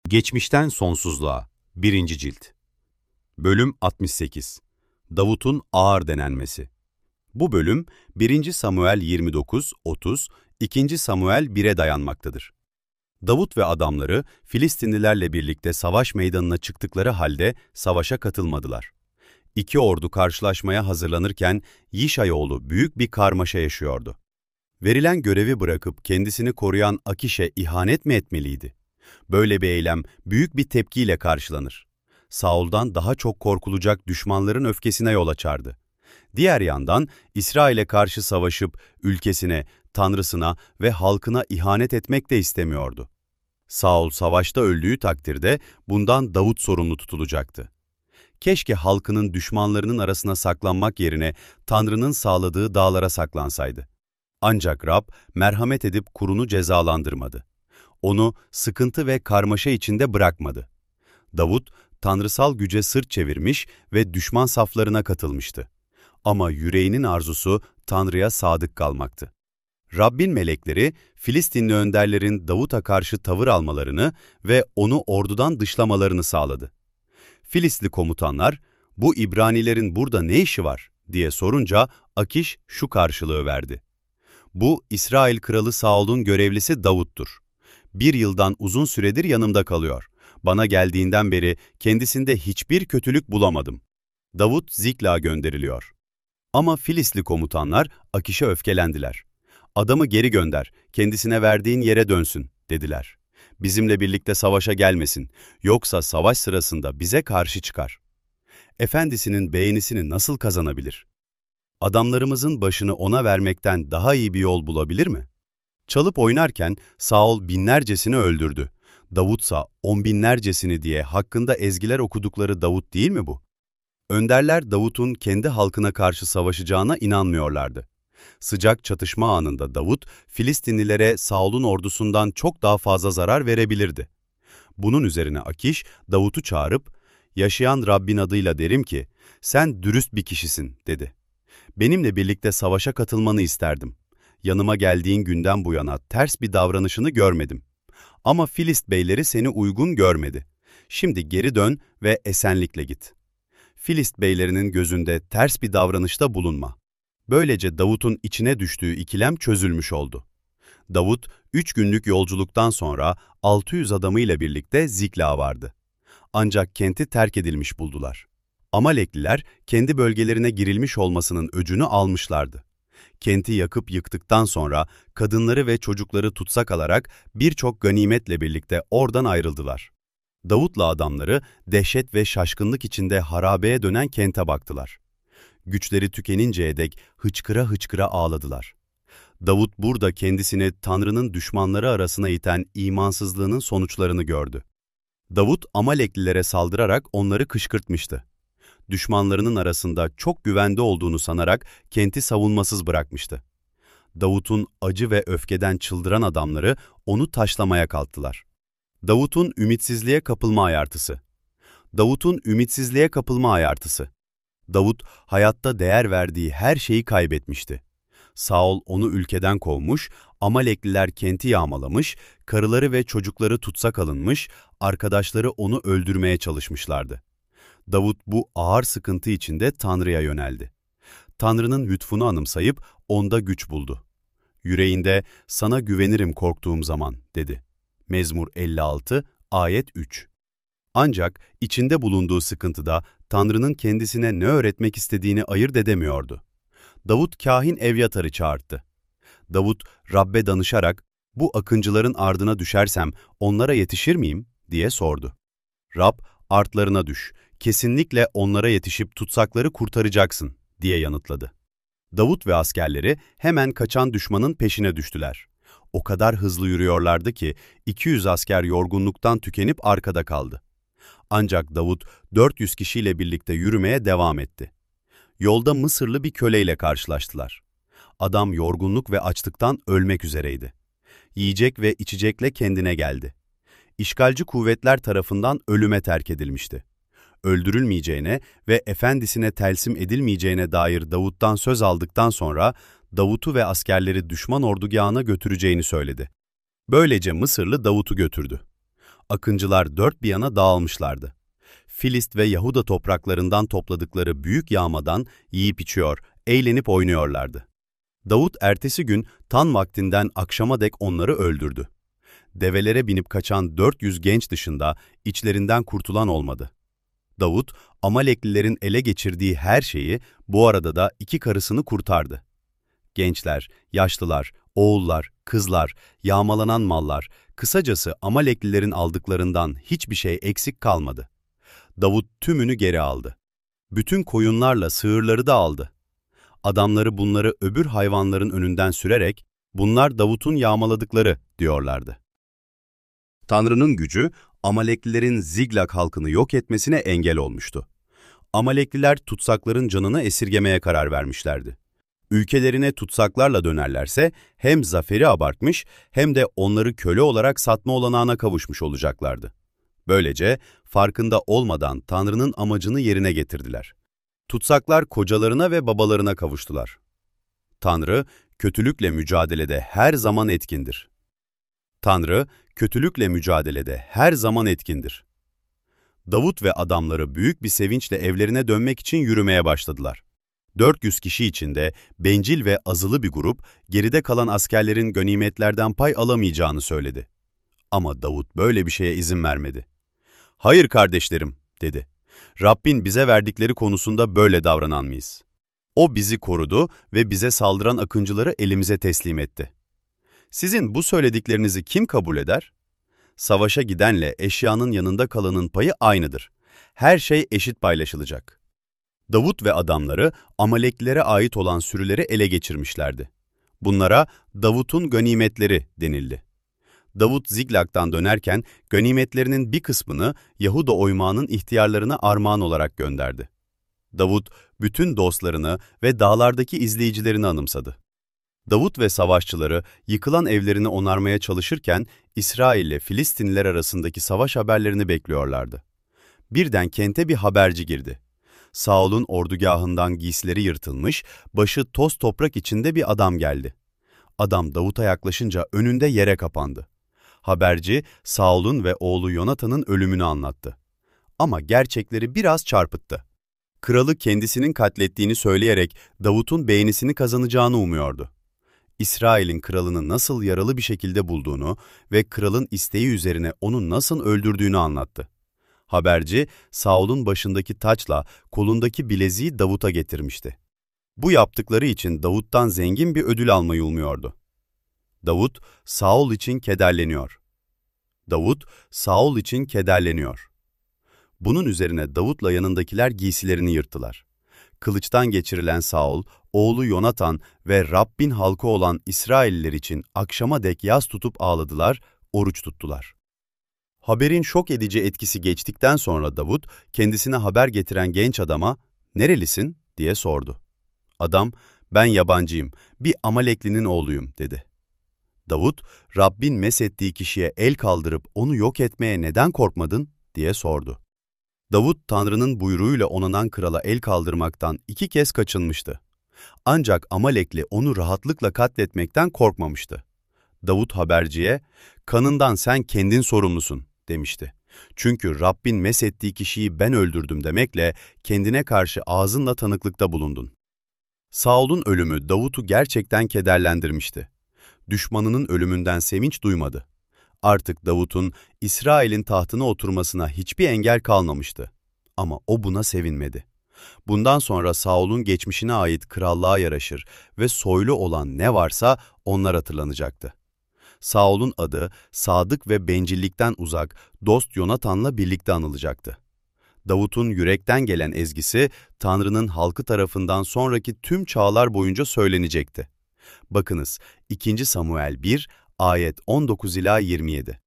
Geçmişten Sonsuzluğa 1. Cilt Bölüm 68 Davut'un ağır denenmesi. Bu bölüm 1. Samuel 29-30, 2. Samuel 1'e dayanmaktadır. Davut ve adamları Filistinlilerle birlikte savaş meydanına çıktıkları halde savaşa katılmadılar. İki ordu karşılaşmaya hazırlanırken Yişay oğlu büyük bir karmaşa yaşıyordu. Verilen görevi bırakıp kendisini koruyan Akiş'e ihanet mi etmeliydi? Böyle bir eylem büyük bir tepkiyle karşılanır. Saul'dan daha çok korkulacak düşmanların öfkesine yol açardı. Diğer yandan İsrail'e karşı savaşıp ülkesine, tanrısına ve halkına ihanet etmek de istemiyordu. Saul savaşta öldüğü takdirde bundan Davut sorumlu tutulacaktı. Keşke halkının düşmanlarının arasına saklanmak yerine Tanrı'nın sağladığı dağlara saklansaydı. Ancak Rab merhamet edip kulunu cezalandırmadı. Onu sıkıntı ve karmaşa içinde bırakmadı. Davut, tanrısal güce sırt çevirmiş ve düşman saflarına katılmıştı. Ama yüreğinin arzusu Tanrı'ya sadık kalmaktı. Rabbin melekleri, Filistinli önderlerin Davut'a karşı tavır almalarını ve onu ordudan dışlamalarını sağladı. Filistli komutanlar, "Bu İbranilerin burada ne işi var?" diye sorunca Akiş şu karşılığı verdi: "Bu İsrail kralı Saul'un görevlisi Davut'tur. 1 yıldan uzun süredir yanımda kalıyor. Bana geldiğinden beri kendisinde hiçbir kötülük bulamadım." Davut Ziklag'a gönderiliyor. Ama Filistli komutanlar Akiş'e öfkelendiler. "Adamı geri gönder, kendisine verdiğin yere dönsün," dediler. "Bizimle birlikte savaşa gelmesin, yoksa savaş sırasında bize karşı çıkar." Efendisinin beğenisini nasıl kazanabilir? Adamlarımızın başını ona vermekten daha iyi bir yol bulabilir mi? Çalıp oynarken Saul binlercesini öldürdü. Davutsa 10.000'lercesini diye hakkında ezgiler okudukları Davut değil mi bu? Önderler Davut'un kendi halkına karşı savaşacağına inanmıyorlardı. Sıcak çatışma anında Davut, Filistinlilere Saul'un ordusundan çok daha fazla zarar verebilirdi. Bunun üzerine Akiş, Davut'u çağırıp, "Yaşayan Rabbin adıyla derim ki, sen dürüst bir kişisin," dedi. "Benimle birlikte savaşa katılmanı isterdim. Yanıma geldiğin günden bu yana ters bir davranışını görmedim. Ama Filist beyleri seni uygun görmedi. Şimdi geri dön ve esenlikle git. Filist beylerinin gözünde ters bir davranışta bulunma." Böylece Davut'un içine düştüğü ikilem çözülmüş oldu. Davut, 3 günlük yolculuktan sonra 600 adamıyla birlikte Ziklag'a vardı. Ancak kenti terk edilmiş buldular. Amalekliler kendi bölgelerine girilmiş olmasının öcünü almışlardı. Kenti yakıp yıktıktan sonra kadınları ve çocukları tutsak alarak birçok ganimetle birlikte oradan ayrıldılar. Davut'la adamları dehşet ve şaşkınlık içinde harabeye dönen kente baktılar. Güçleri tükeninceye dek hıçkıra hıçkıra ağladılar. Davut burada kendisini Tanrı'nın düşmanları arasına iten imansızlığının sonuçlarını gördü. Davut Amaleklilere saldırarak onları kışkırtmıştı. Düşmanlarının arasında çok güvende olduğunu sanarak kenti savunmasız bırakmıştı. Davut'un acı ve öfkeden çıldıran adamları onu taşlamaya kalktılar. Davut'un ümitsizliğe kapılma ayartısı. Davut'un ümitsizliğe kapılma ayartısı. Davut, hayatta değer verdiği her şeyi kaybetmişti. Saul onu ülkeden kovmuş, Amalekliler kenti yağmalamış, karıları ve çocukları tutsak alınmış, arkadaşları onu öldürmeye çalışmışlardı. Davut bu ağır sıkıntı içinde Tanrı'ya yöneldi. Tanrı'nın lütfunu anımsayıp onda güç buldu. Yüreğinde "Sana güvenirim korktuğum zaman," dedi. Mezmur 56, ayet 3. Ancak içinde bulunduğu sıkıntıda Tanrı'nın kendisine ne öğretmek istediğini ayırt edemiyordu. Davut kâhin Evyatar'ı çağırttı. Davut, Rab'be danışarak, "Bu akıncıların ardına düşersem onlara yetişir miyim?" diye sordu. Rab, "Artlarına düş, kesinlikle onlara yetişip tutsakları kurtaracaksın," diye yanıtladı. Davut ve askerleri hemen kaçan düşmanın peşine düştüler. O kadar hızlı yürüyorlardı ki 200 asker yorgunluktan tükenip arkada kaldı. Ancak Davut 400 kişiyle birlikte yürümeye devam etti. Yolda Mısırlı bir köleyle karşılaştılar. Adam yorgunluk ve açlıktan ölmek üzereydi. Yiyecek ve içecekle kendine geldi. İşgalci kuvvetler tarafından ölüme terk edilmişti. Öldürülmeyeceğine ve efendisine telsim edilmeyeceğine dair Davut'tan söz aldıktan sonra Davut'u ve askerleri düşman ordugahına götüreceğini söyledi. Böylece Mısırlı Davut'u götürdü. Akıncılar dört bir yana dağılmışlardı. Filist ve Yahuda topraklarından topladıkları büyük yağmadan yiyip içiyor, eğlenip oynuyorlardı. Davut ertesi gün tan vaktinden akşama dek onları öldürdü. Develere binip kaçan 400 genç dışında içlerinden kurtulan olmadı. Davut, Amaleklilerin ele geçirdiği her şeyi, bu arada da 2 karısını kurtardı. Gençler, yaşlılar, oğullar, kızlar, yağmalanan mallar, kısacası Amaleklilerin aldıklarından hiçbir şey eksik kalmadı. Davut tümünü geri aldı. Bütün koyunlarla sığırları da aldı. Adamları bunları öbür hayvanların önünden sürerek, "Bunlar Davut'un yağmaladıkları," diyorlardı. Tanrı'nın gücü, Amaleklilerin Ziklag halkını yok etmesine engel olmuştu. Amalekliler tutsakların canını esirgemeye karar vermişlerdi. Ülkelerine tutsaklarla dönerlerse hem zaferi abartmış hem de onları köle olarak satma olanağına kavuşmuş olacaklardı. Böylece farkında olmadan Tanrı'nın amacını yerine getirdiler. Tutsaklar kocalarına ve babalarına kavuştular. Tanrı, kötülükle mücadelede her zaman etkindir. Tanrı, kötülükle mücadelede her zaman etkindir. Davut ve adamları büyük bir sevinçle evlerine dönmek için yürümeye başladılar. 400 kişi içinde bencil ve azılı bir grup, geride kalan askerlerin ganimetlerden pay alamayacağını söyledi. Ama Davut böyle bir şeye izin vermedi. "Hayır kardeşlerim," dedi. "Rabbin bize verdikleri konusunda böyle davranan mıyız? O bizi korudu ve bize saldıran akıncıları elimize teslim etti. Sizin bu söylediklerinizi kim kabul eder? Savaşa gidenle eşyanın yanında kalanın payı aynıdır. Her şey eşit paylaşılacak." Davut ve adamları Amaleklilere ait olan sürüleri ele geçirmişlerdi. Bunlara Davut'un ganimetleri denildi. Davut Ziklag'dan dönerken ganimetlerinin bir kısmını Yahuda oymağının ihtiyarlarına armağan olarak gönderdi. Davut bütün dostlarını ve dağlardaki izleyicilerini anımsadı. Davut ve savaşçıları yıkılan evlerini onarmaya çalışırken İsrail ile Filistinliler arasındaki savaş haberlerini bekliyorlardı. Birden kente bir haberci girdi. Saul'un ordugahından giysileri yırtılmış, başı toz toprak içinde bir adam geldi. Adam Davut'a yaklaşınca önünde yere kapandı. Haberci, Saul'un ve oğlu Yonatan'ın ölümünü anlattı. Ama gerçekleri biraz çarpıttı. Kralı kendisinin katlettiğini söyleyerek Davut'un beğenisini kazanacağını umuyordu. İsrail'in kralını nasıl yaralı bir şekilde bulduğunu ve kralın isteği üzerine onu nasıl öldürdüğünü anlattı. Haberci, Saul'un başındaki taçla kolundaki bileziği Davut'a getirmişti. Bu yaptıkları için Davut'tan zengin bir ödül almayı umuyordu. Davut, Saul için kederleniyor. Davut, Saul için kederleniyor. Bunun üzerine Davut'la yanındakiler giysilerini yırttılar. Kılıçtan geçirilen Saul, oğlu Yonatan ve Rabbin halkı olan İsrailliler için akşama dek yas tutup ağladılar, oruç tuttular. Haberin şok edici etkisi geçtikten sonra Davut, kendisine haber getiren genç adama, "Nerelisin?" diye sordu. Adam, "Ben yabancıyım, bir Amaleklinin oğluyum," dedi. Davut, "Rabbin mesettiği kişiye el kaldırıp onu yok etmeye neden korkmadın?" diye sordu. Davut, Tanrı'nın buyruğuyla onanan krala el kaldırmaktan 2 kez kaçınmıştı. Ancak Amalekli onu rahatlıkla katletmekten korkmamıştı. Davut haberciye, "Kanından sen kendin sorumlusun," demişti. Çünkü Rabbin mesettiği kişiyi ben öldürdüm demekle kendine karşı ağzınla tanıklıkta bulundun. Saul'un ölümü Davut'u gerçekten kederlendirmişti. Düşmanının ölümünden sevinç duymadı. Artık Davut'un İsrail'in tahtına oturmasına hiçbir engel kalmamıştı. Ama o buna sevinmedi. Bundan sonra Saul'un geçmişine ait krallığa yaraşır ve soylu olan ne varsa onlar hatırlanacaktı. Saul'un adı sadık ve bencillikten uzak dost Yonatan'la birlikte anılacaktı. Davut'un yürekten gelen ezgisi Tanrı'nın halkı tarafından sonraki tüm çağlar boyunca söylenecekti. Bakınız 2. Samuel 1, ayet 19 ila 27.